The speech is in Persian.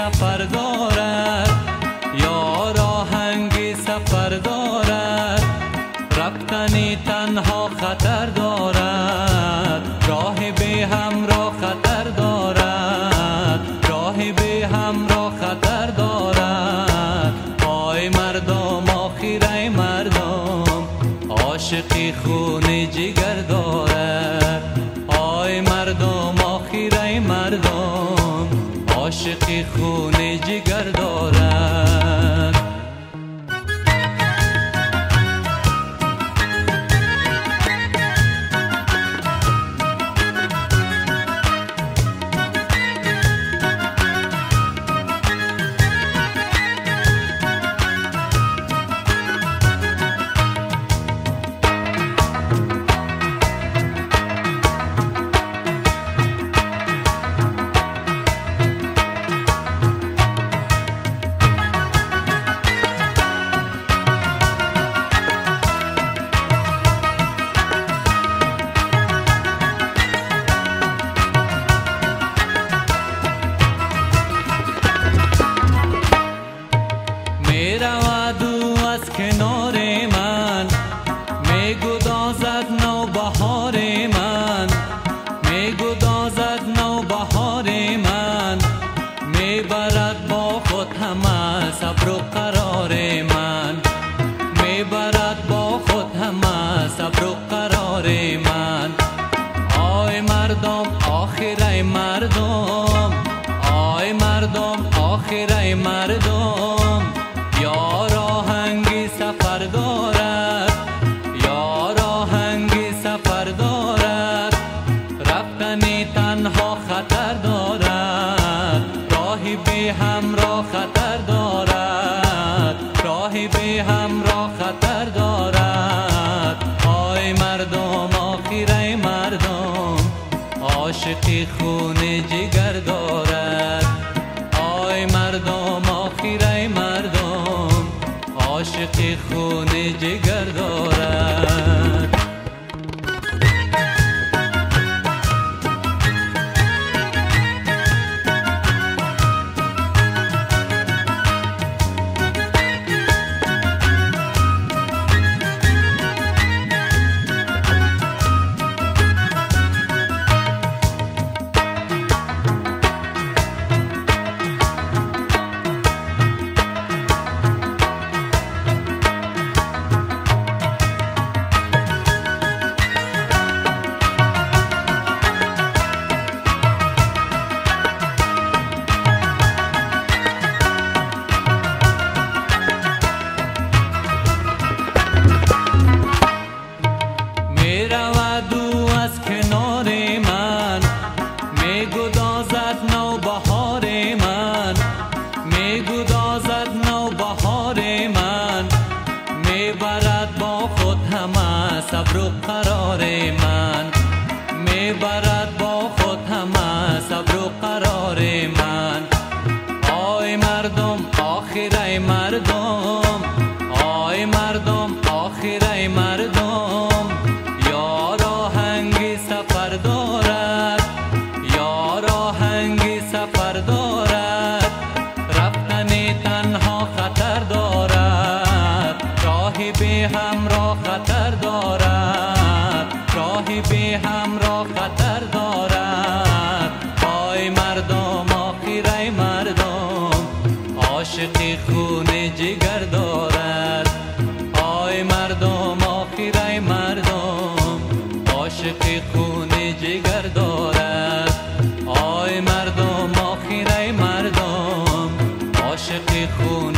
سفر دارد، یار آهنگی سفر دارد، رفتنی تنها خطر دارد، راه بی همراه خطر دارد، راه بی همراه خطر دارد. آی مردم آخر ای مردم، عاشقی خون جگر دارد. آی مردم آخر ای مردم، عاشقی خون جگر دارد. میرود او از کنار من، میگدازد نوبهار من، میگدازد نوبهار من، میبرد با خود همه صبر و قرار من، میبرد با خود همه صبر و قرار من. آی مردم آخر ای مردم، آی مردم آخر ای مردم، یار آهنگی سفر دارد، یار آهنگی سفر دارد، رفتنی تنها خطر دارد، راهی بی همراه خطر دارد، راهی بی همراه خطر دارد. آی مردم آخر ای مردم، عاشقی خون جگر دارد. آی مردم آخر ای مردم، عاشقی خون جگر دارد. میرود او از کنار من، میگدازد نوبهار من، میگدازد نوبهار من، میبرد با خود همه صبر و قرار من، میبرد با خود همه صبر و قرار من. آی مردم آخر ای مردم، آی مردم آخر ای مردم، یار آهنگی سفر دارد، یار آهنگی سفر دارد، رفتنی تنها خطر دارد، راهی بی همراه خطر دارد، راهی بی همراه خطر دارد. آی مردم آخر ای مردم، عاشقی خون جگر دارد. آی مردم آخر ای مردم، عاشقی خون جگر دارد. آی مردم آخر ای مردم، عاشقی خون